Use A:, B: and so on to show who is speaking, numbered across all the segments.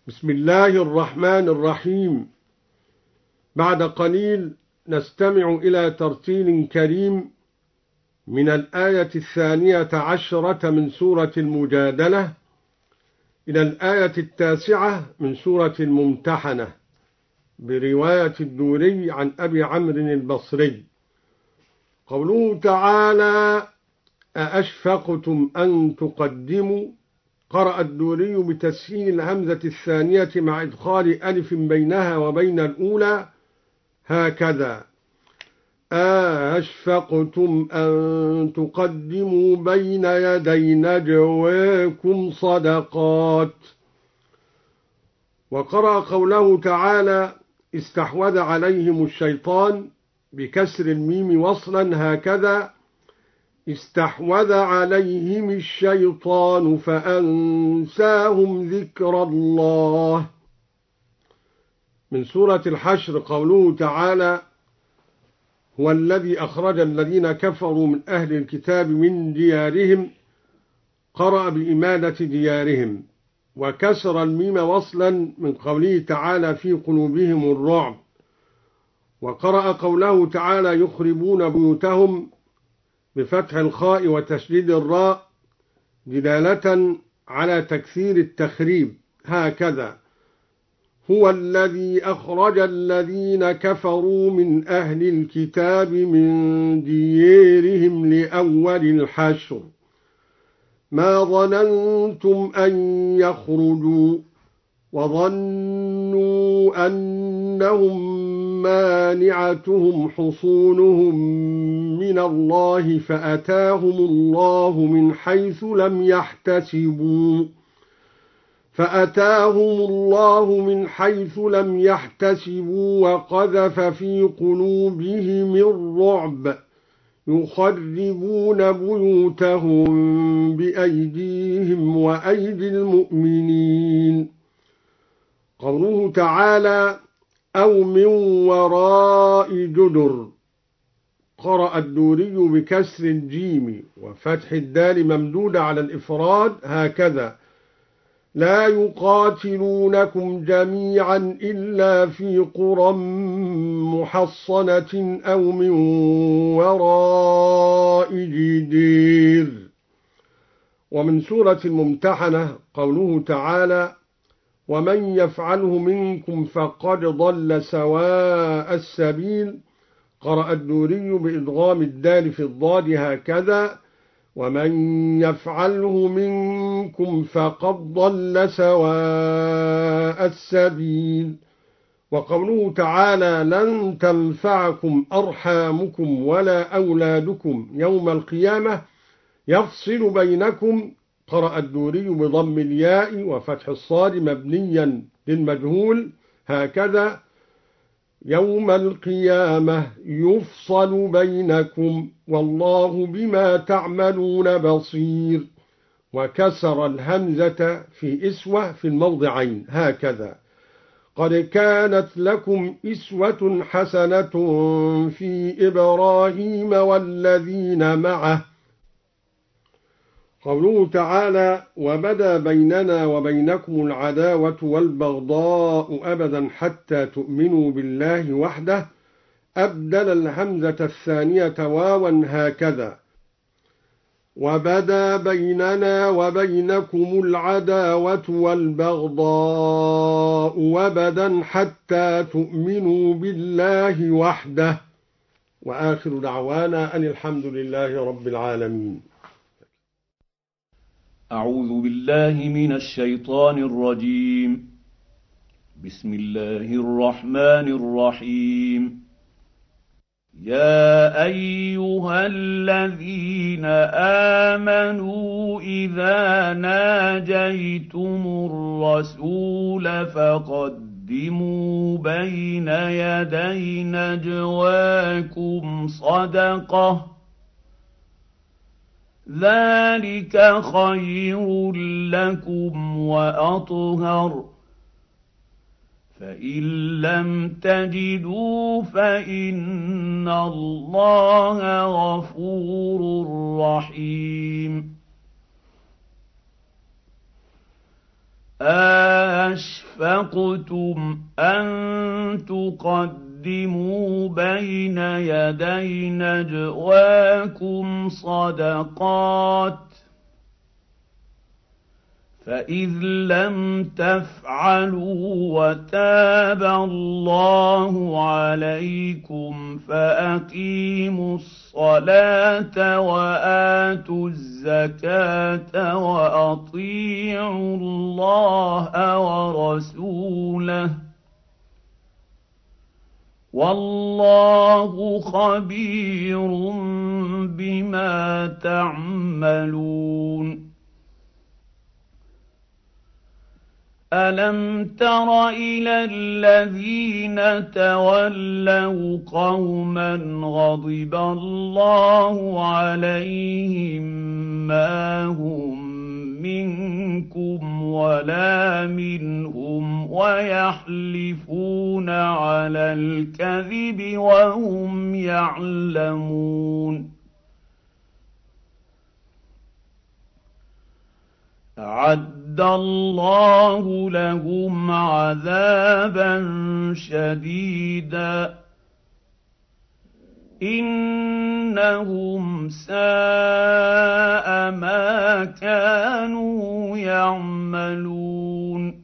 A: بسم الله الرحمن الرحيم. بعد قليل نستمع إلى ترتيل كريم من الآية 12 من سورة المجادلة إلى الآية 9 من سورة الممتحنة برواية الدوري عن أبي عمرو البصري. قوله تعالى: أأشفقتم أن تقدموا. قرأ الدوري بتسهيل الهمزة الثانية مع إدخال ألف بينها وبين الأولى هكذا: أشفقتم أن تقدموا بين يدي نجواكم صدقات. وقرأ قوله تعالى: استحوذ عليهم الشيطان بكسر الميم وصلا هكذا: استحوذ عليهم الشيطان فأنساهم ذكر الله. من سورة الحشر قوله تعالى: هو الذي أخرج الذين كفروا من أهل الكتاب من ديارهم. قرأ بإمادة ديارهم وكسر الميم وصلا من قوله تعالى: في قلوبهم الرعب. وقرأ قوله تعالى: يخربون بيوتهم بفتح الخاء وتشديد الراء دلالة على تكثير التخريب هكذا: هو الذي أخرج الذين كفروا من أهل الكتاب من ديارهم لأول الحشر ما ظننتم أن يخرجوا وظنوا أنهم مانعتهم حصونهم من الله فأتاهم الله من حيث لم يحتسبوا وقذف في قلوبهم الرعب يخربون بيوتهم بأيديهم وأيدي المؤمنين. قوله تعالى: أو من وراء جدر. قرأ الدوري بكسر الجيم وفتح الدال ممدودة على الإفراد هكذا: لا يقاتلونكم جميعا إلا في قرى محصنة أو من وراء جدير. ومن سورة الممتحنة قوله تعالى: ومن يفعله منكم فقد ضل سواء السبيل. قرأ الدوري بإدغام الدال في الضاد هكذا: ومن يفعله منكم فقد ضل سواء السبيل. وقوله تعالى: لن تنفعكم أرحامكم ولا أولادكم يوم القيامة يفصل بينكم. قرأ الدوري بضم الياء وفتح الصاد مبنيا للمجهول هكذا: يوم القيامة يفصل بينكم والله بما تعملون بصير. وكسر الهمزة في إسوة في الموضعين هكذا: قد كانت لكم إسوة حسنة في إبراهيم والذين معه. قوله تعالى: وبدا بيننا وبينكم العداوة والبغضاء أبدا حتى تؤمنوا بالله وحده. أبدل الهمزة الثانية واوا هكذا: وبدا بيننا وبينكم العداوة والبغضاء أبدا حتى تؤمنوا بالله وحده. وآخر دعوانا أن الحمد لله رب العالمين.
B: أعوذ بالله من الشيطان الرجيم. بسم الله الرحمن الرحيم. يا أيها الذين آمنوا إذا ناجيتم الرسول فقدموا بين يدي نجواكم صدقة ذلك خير لكم وأطهر فإن لم تجدوا فإن الله غفور رحيم. أَشْفَقْتُمْ أَن تُقَدِّمُوا بَيْنَ يَدَيْ نَجْوَاكُمْ صَدَقَاتٍ فَإِذْ لَمْ تَفْعَلُوا وَتَابَ اللَّهُ عَلَيْكُمْ فَأَقِيمُوا الصَّلَاةَ وَآتُوا الزَّكَاةَ وَأَطِيعُوا اللَّهَ وَرَسُولَهُ وَاللَّهُ خَبِيرٌ بِمَا تَعْمَلُونَ أَلَمْ تَرَ إِلَى الَّذِينَ تَوَلَّوْا قَوْمًا غَضِبَ اللَّهُ عَلَيْهِم مَّا هُم مِّنكُمْ وَلَا مِنْهُمْ وَيَحْلِفُونَ عَلَى الْكَذِبِ وَهُمْ يَعْلَمُونَ أَعَدَّ اللَّهُ لَهُمْ عَذَابًا شَدِيدًا إِنَّهُمْ سَاءَ مَا كَانُوا يَعْمَلُونَ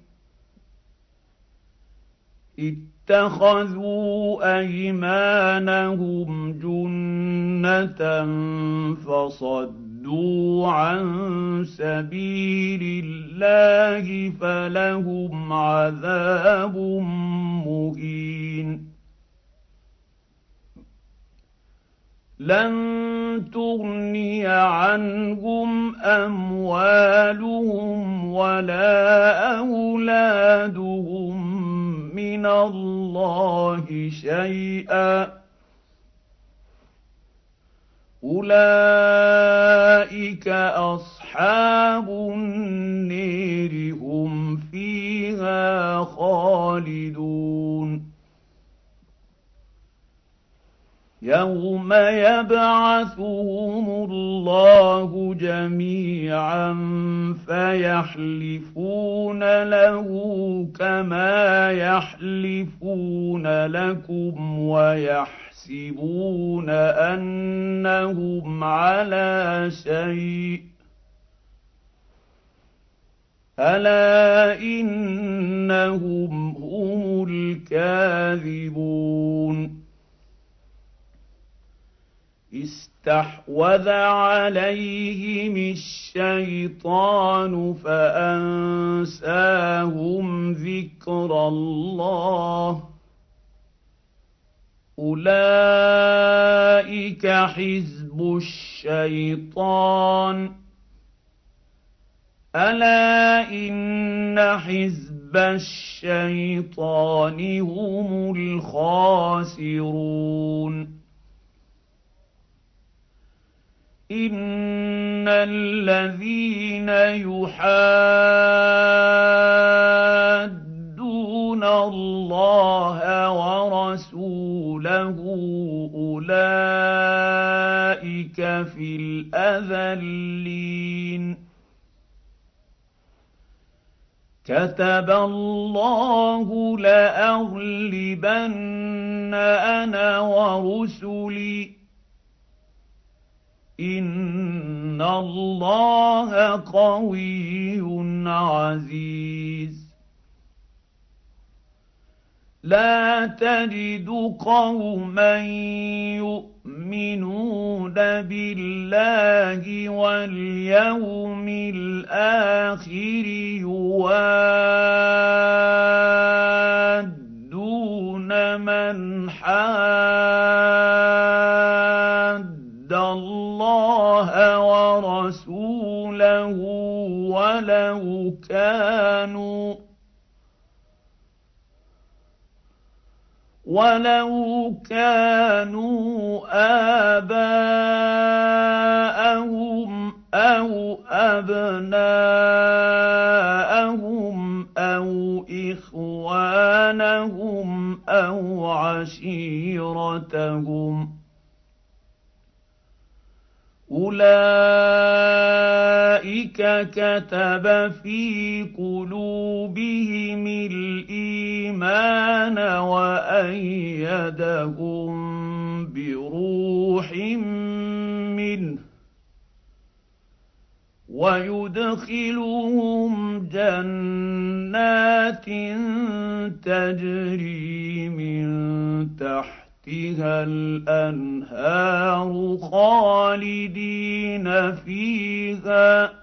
B: اتَّخَذُوا أَيْمَانَهُمْ جُنَّةً فَصَدُّوا عَن سَبِيلِ اللَّهِ فَلَهُمْ عَذَابٌ مُّهِينٌ لَّن تُغْنِيَ عَنْهُمْ أَمْوَالُهُمْ وَلَا أَوْلَادُهُم مِّنَ اللَّهِ شَيْئًا أُولَٰئِكَ أَصْحَابُ النِّيرِ هُمْ فِيهَا خَالِدُونَ يَوْمَ يَبْعَثُهُمُ اللَّهُ جَمِيعًا فَيَحْلِفُونَ لَهُ كَمَا يَحْلِفُونَ لَكُمْ وَيَحْسِبُونَ أَنَّهُمْ عَلَىٰ شَيْءٍ ۚ أَلَا إِنَّهُمْ هُمُ الْكَاذِبُونَ اسْتَحْوَذَ عَلَيْهِمِ الشَّيْطَانُ فَأَنسَاهُمْ ذِكْرَ اللَّهِ ۚ أُولَٰئِكَ حِزْبُ الشَّيْطَانِ ۚ أَلَا إِنَّ حِزْبَ الشَّيْطَانِ هُمُ الْخَاسِرُونَ إِنَّ الَّذِينَ يُحَادُّونَ اللَّهَ وَرَسُولَهُ أُولَٰئِكَ فِي الْأَذَلِّينَ كَتَبَ اللَّهُ لَأَغْلِبَنَّ أَنَا وَرُسُلِي إِنَّ اللَّهَ قَوِيٌّ عَزِيزٌ لَا تَجِدُ قَوْمًا يُؤْمِنُونَ بِاللَّهِ وَالْيَوْمِ الْآخِرِ يُوَادُّونَ مَنْ حَادَّ اللَّهَ وَرَسُولَهُ وَلَوْ كَانُوا آبَاءَهُمْ أَوْ أَبْنَاءَهُمْ أَوْ إِخْوَانَهُمْ أَوْ عَشِيرَتَهُمْ ۚ أُولَٰئِكَ كَتَبَ فِي قُلُوبِهِمِ أيدهم بروح منه ويدخلهم جنات تجري من تحتها الأنهار خالدين فيها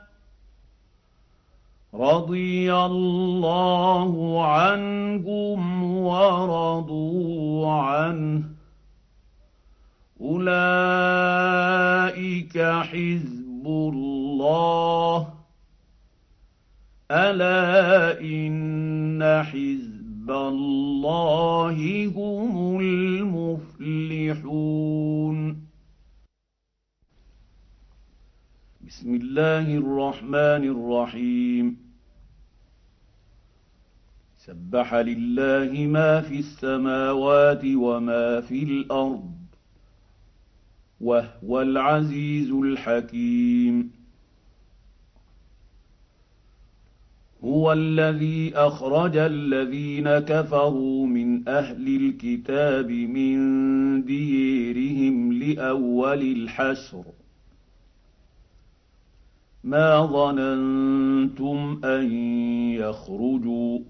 B: رضي الله عنهم ورضوا عنه أولئك حزب الله ألا إن حزب الله هم المفلحون بسم الله الرحمن الرحيم سبح لله ما في السماوات وما في الأرض وهو العزيز الحكيم هو الذي أخرج الذين كفروا من أهل الكتاب من ديرهم لأول الحشر ما ظننتم أن يخرجوا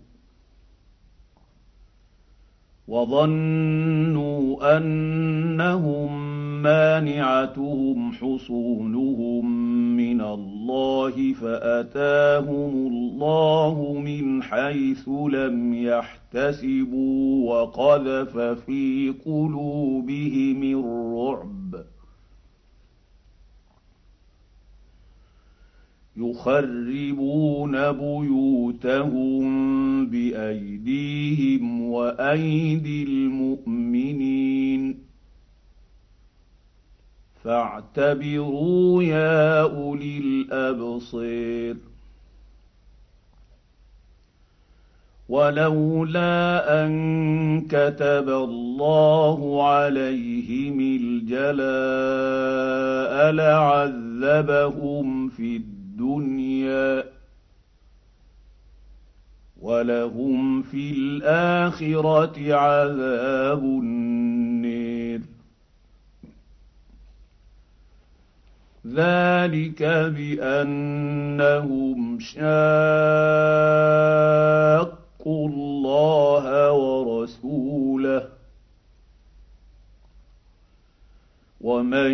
B: وظنوا أنهم مانعتهم حصونهم من الله فأتاهم الله من حيث لم يحتسبوا وقذف في قلوبهم الرعب يخربون بيوتهم بأيديهم وأيدي المؤمنين فاعتبروا يا أولي الأبصير ولولا أن كتب الله عليهم الجلاء لعذبهم في الدنيا ولهم في الآخرة عذاب النير ذلك بأنهم شاقوا الله ورسوله ومن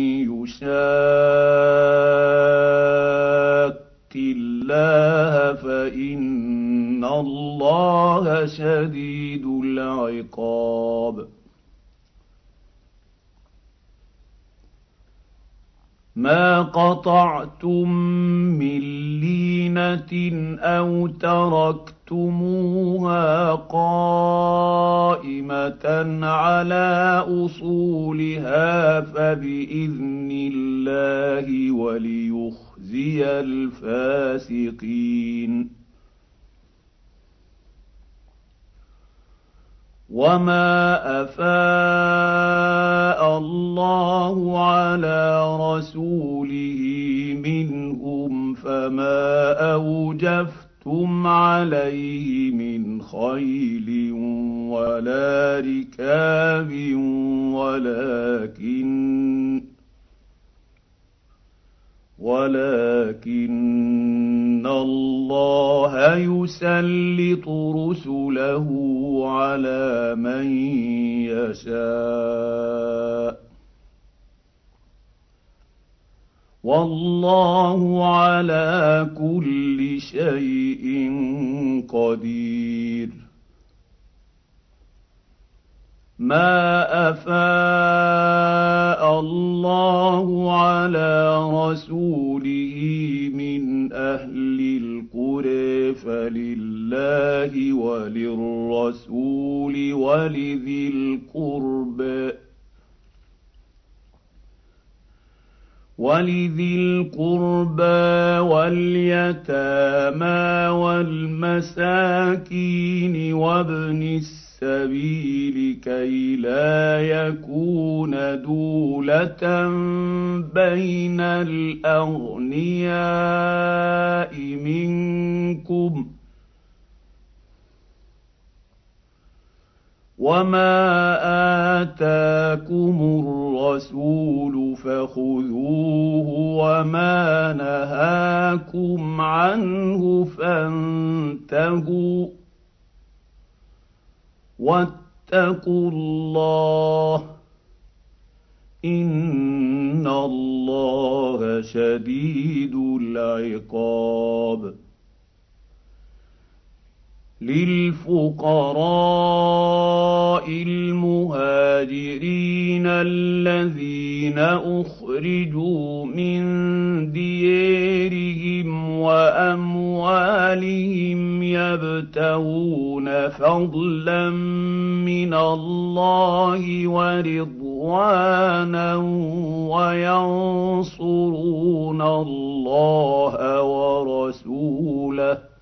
B: يشاق الله فإن الله شديد العقاب ما قطعتم من لينة أو تركتموها قائمة على أصولها فبإذن الله وليخزي الفاسقين وما أفاء الله على رسوله منهم فما أوجفتم عليه من خيل ولا ركاب ولكن الله يسلط رسله على من يشاء والله على كل شيء قدير ما أفاء الله على رسوله من أهل القرى فلله وللرسول ولذي القربى واليتامى والمساكين وابن السبيل كي لا يكون دولة بين الأغنياء منكم وما آتاكم الرسول فخذوه وما نهاكم عنه فانتهوا واتقوا الله إن الله شديد العقاب. للفقراء المهاجرين الذين أخرجوا من ديارهم وأموالهم يبتغون فضلا من الله ورضوانا وينصرون الله ورسوله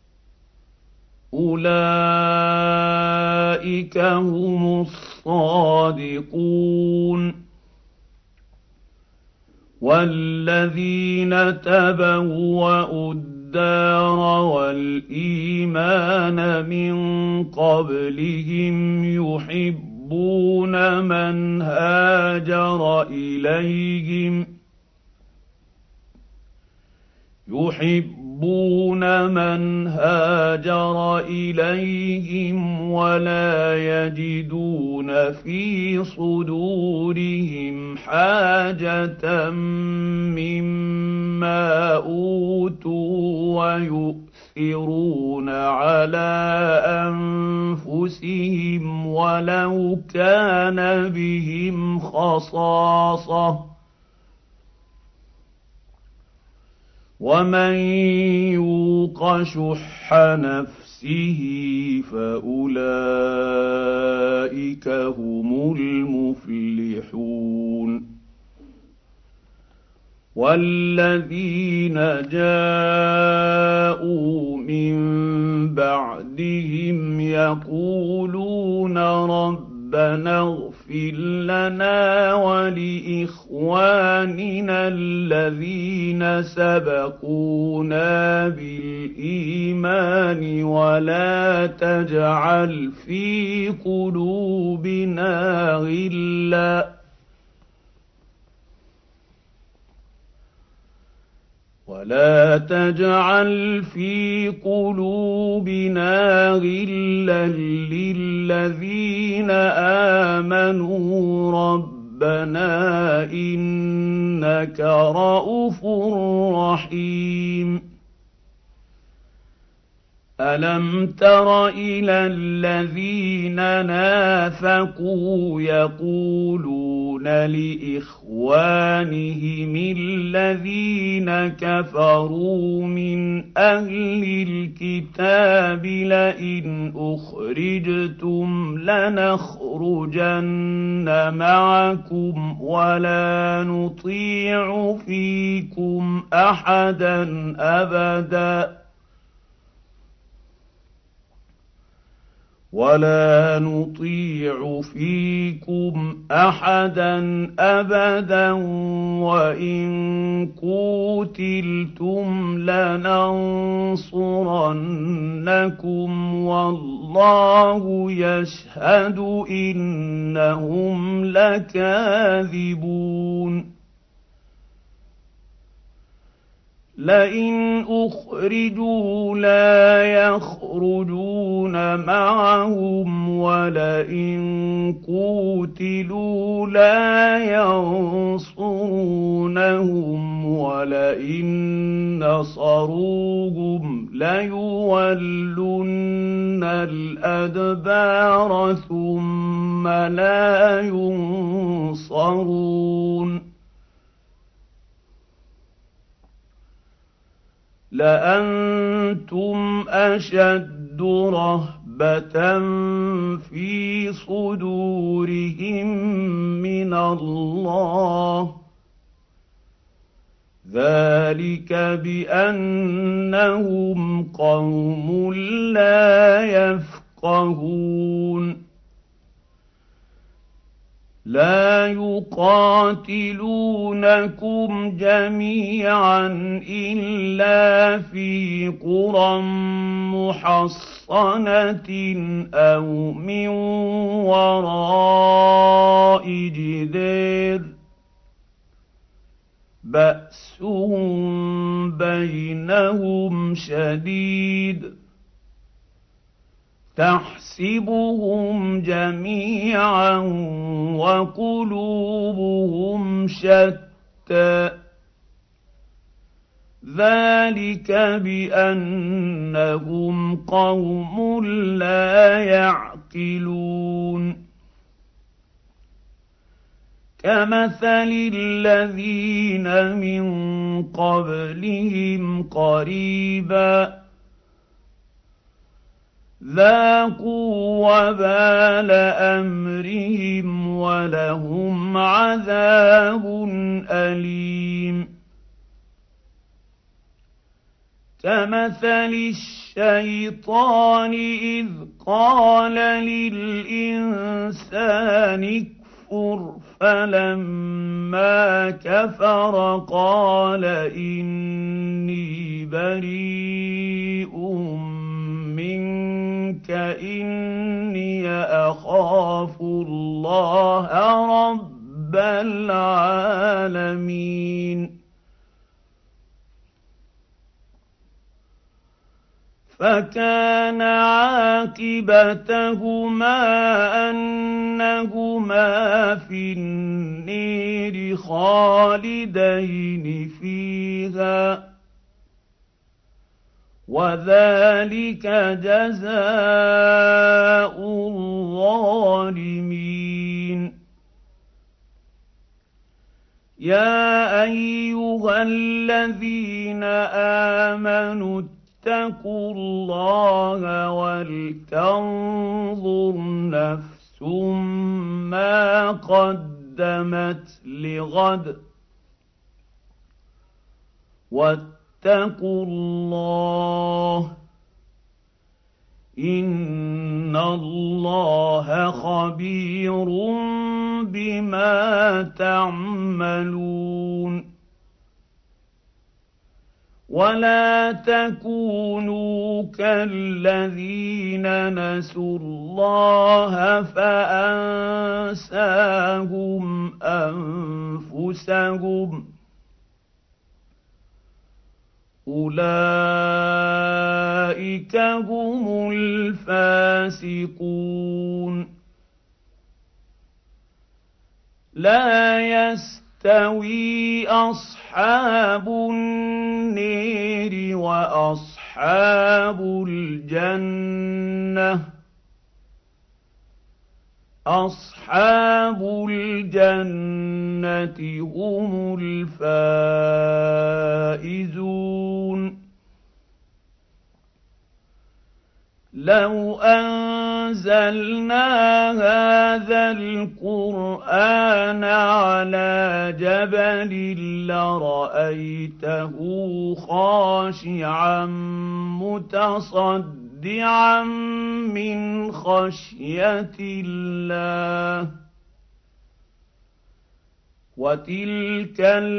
B: أولئك هم الصادقون. والذين تبوأوا الدار والإيمان من قبلهم يحبون من هاجر إليهم ولا يجدون في صدورهم حاجة مما أوتوا ويؤثرون على أنفسهم ولو كان بهم خصاصة ومن يوق شح نفسه فأولئك هم المفلحون. والذين جاءوا من بعدهم يقولون ربنا اغفر لنا ولإخواننا الذين سبقونا بالإيمان ولا تجعل في قلوبنا غلا للذين آمنوا ربنا إنك رءوف رحيم. ألم تر إلى الذين نافقوا يقولون لإخوانهم الذين كفروا من أهل الكتاب لئن أخرجتم لنخرجن معكم ولا نطيع فيكم أحدا أبدا وإن قوتلتم لننصرنكم والله يشهد إنهم لكاذبون. لئن أخرجوا لا يخرجون معهم ولئن قوتلوا لا ينصرونهم ولئن نصروهم ليولن الأدبار ثم لا ينصرون. لأنتم أشد رهبة في صدورهم من الله ذلك بأنهم قوم لا يفقهون. لا يقاتلونكم جميعا إلا في قرى محصنة أو من وراء جدار بأسهم بينهم شديد تحسبهم جميعا وقلوبهم شتى ذلك بأنهم قوم لا يعقلون كمثل الذين من قبلهم قريبا ذاقوا وبال أمرهم ولهم عذاب أليم كمثل الشيطان إذ قال للإنسان اكفر فلما كفر قال إني بريء منك إني أخاف الله رب العالمين فكان عاقبتهما أنهما في النير خالدين فيها وذلك جزاء الظالمين يا أيها الذين آمنوا اتقوا الله ولتنظر نفس ما قدمت لغد واتقوا الله إن الله خبير بما تعملون ولا تكونوا كالذين نسوا الله فأنساهم أنفسهم أولئك هم الفاسقون لا يستوي أصحاب النير وأصحاب الجنة أصحاب الجنة هم الفائزون لو أنزلنا هذا القرآن على جبل لرأيته خاشعا متصدعا من خشية الله وتلك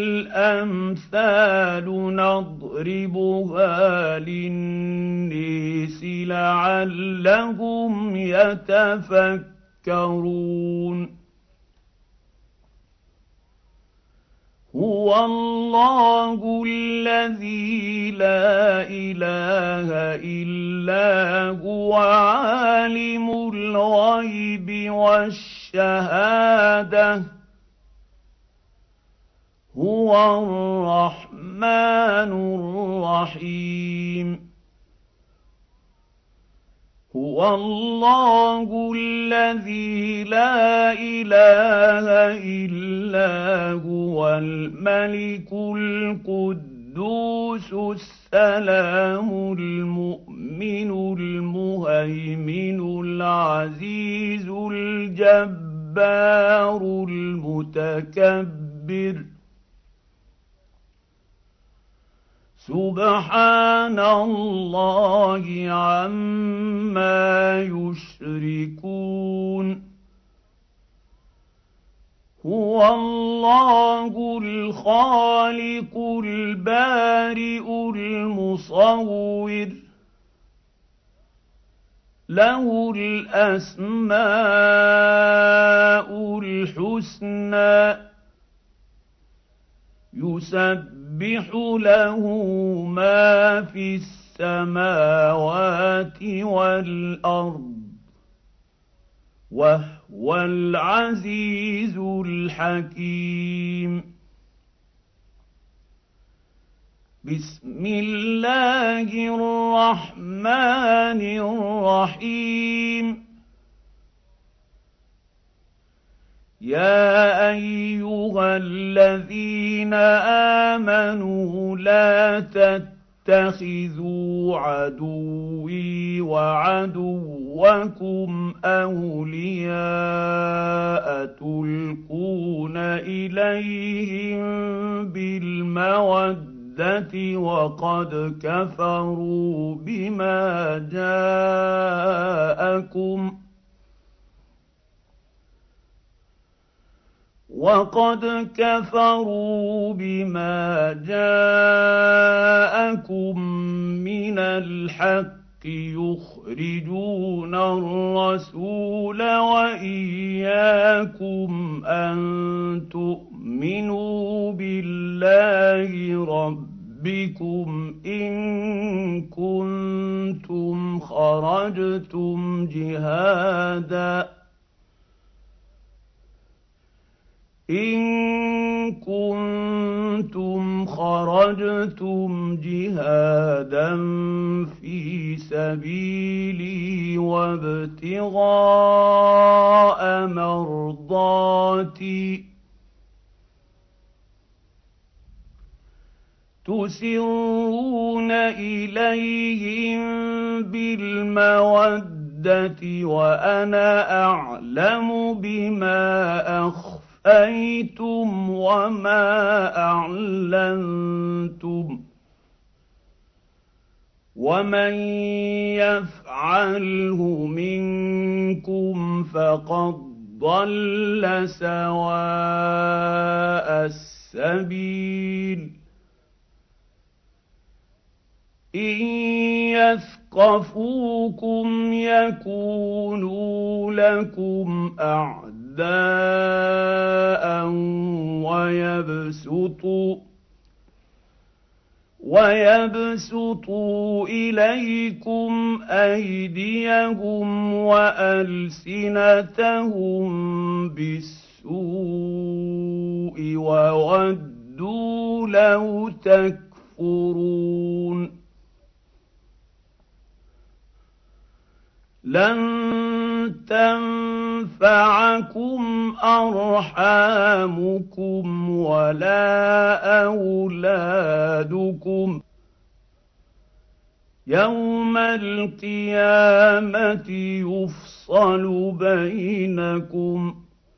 B: الأمثال نضربها للناس لعلهم يتفكرون هو الله الذي لا إله إلا هو عالم الغيب والشهادة هو الرحمن الرحيم هو الله الذي لا إله إلا هو الملك القدوس السلام المؤمن المهيمن العزيز الجبار المتكبر سبحان الله عما يشركون هو الله الخالق البارئ المصور له الأسماء الحسنى يسبح له ما في السماوات والأرض وهو العزيز الحكيم بسم الله الرحمن الرحيم يا أيها الذين آمنوا لا تتخذوا عدوي وعدوكم أولياء تلقون إليهم بالمودة وقد كفروا بما جاءكم من الحق يخرجون الرسول وإياكم أن تؤمنوا بالله ربكم إن كنتم خرجتم جهادا في سبيلي وابتغاء مرضاتي تسرون إليهم بالمودة وأنا أعلم بما أخفيتم وما أعلنتم ومن يفعله منكم فقد ضل سواء السبيل إن يثقفوكم يكونوا لكم أعداء ويبسطوا إليكم أيديهم وألسنتهم بالسوء وودوا لو تكفرون لن تنفعكم أرحامكم ولا أولادكم يوم القيامة يفصل بينكم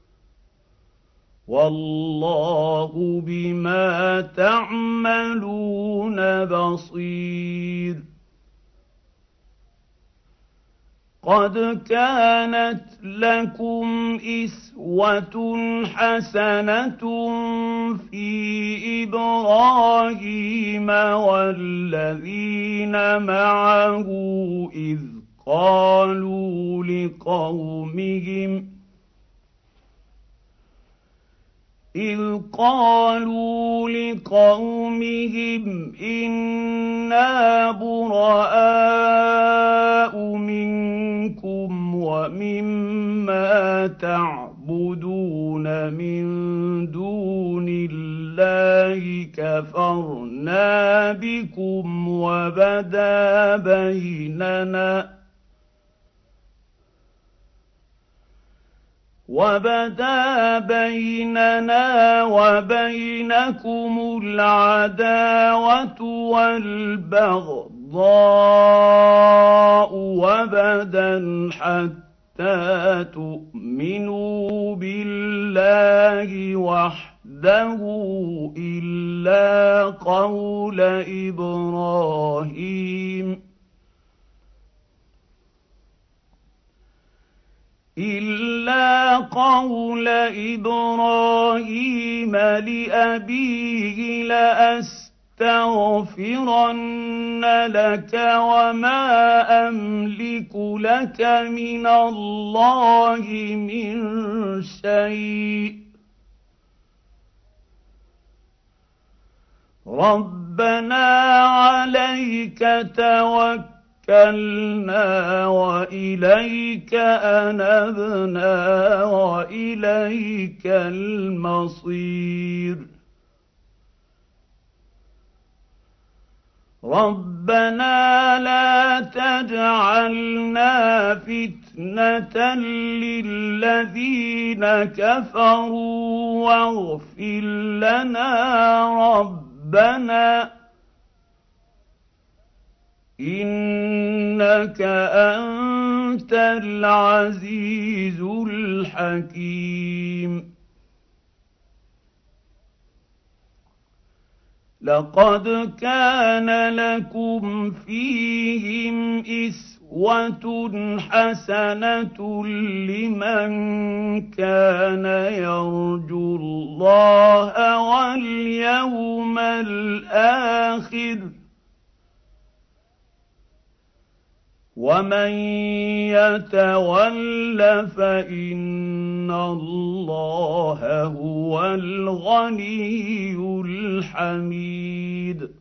B: والله بما تعملون بصير قد كانت لكم إسوة حسنة في إبراهيم والذين معه إذ قالوا لقومهم إنا براء منكم ومما تعبدون من دون الله كفرنا بكم وبدا بيننا وبينكم العداوة والبغضاء وبدا حتى تؤمنوا بالله وحده إلا قول إبراهيم لأبيه لأستغفرن لك وما أملك لك من الله من شيء ربنا عليك توكلنا وإليك أنبنا وإليك المصير ربنا لا تجعلنا فتنة للذين كفروا واغفر لنا ربنا إنك أنت العزيز الحكيم لقد كان لكم فيهم أسوة حسنة لمن كان يرجو الله واليوم الآخر ومن يتول فإن الله هو الغني الحميد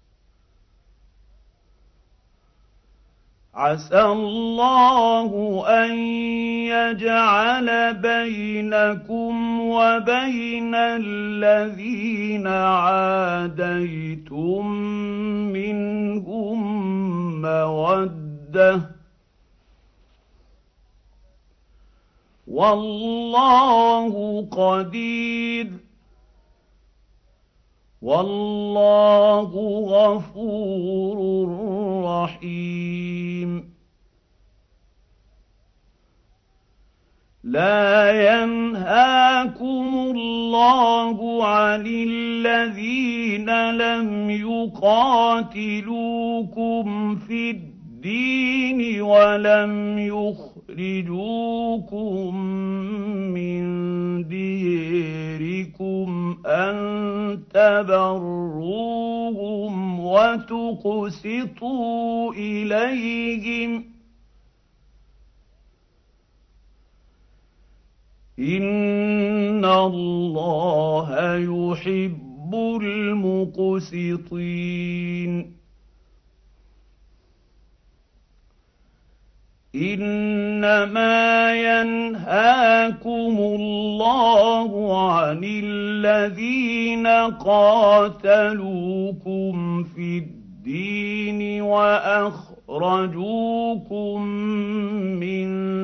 B: عسى الله أن يجعل بينكم وبين الذين عاديتم منهم مودة والله قدير والله غفور رحيم لا ينهاكم الله عن الذين لم يقاتلوكم في الدين ولم يخرجوكم من ديركم أن تبروهم وتقسطوا إليهم إن الله يحب المقسطين إنما ينهاكم الله عن الذين قاتلوكم في الدين وأخرجوكم من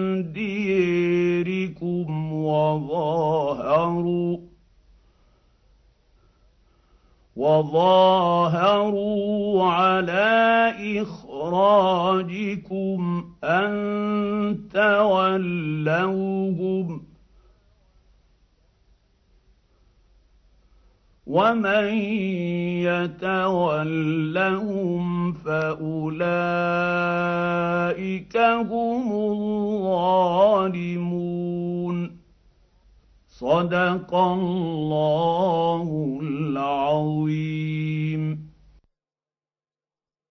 B: ديركم وظاهروا على إخراجكم أن تولوهم ومن يتولهم فأولئك هم الظالمون صدق الله العظيم